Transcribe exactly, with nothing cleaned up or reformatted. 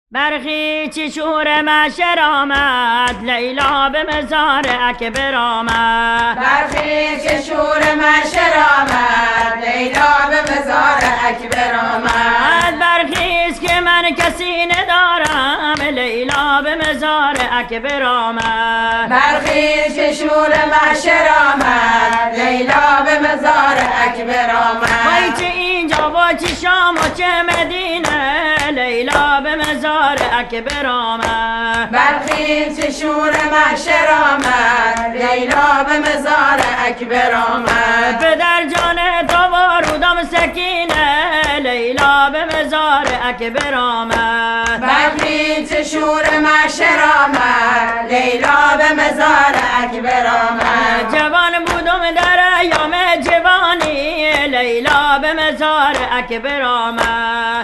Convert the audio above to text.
برخی چی شور محشر آمد، لیلا به مزار اکبر آمد. برخی چی شور محشر آمد، لیلا به مزار اکبر آمد. برخیست که من کسی ندارم، لیلا به مزار اکبر آمد. برخی چی شور محشر آمد، لیلا به مزار اکبر آمد. وای چه اینجا و چه شام و چه مدینه، لیلا به مزار اکبر آمد. برخی چه شور محشر آمد، لیلا به مزار اکبر آمد. پدر جان تو ورودم سکینه، لیلا به مزار اکبر آمد. برخی چه شور محشر آمد، لیلا به مزار اکبر آمد. جوان بودم در ایام جوانی، لیلا به مزار اکبر آمد.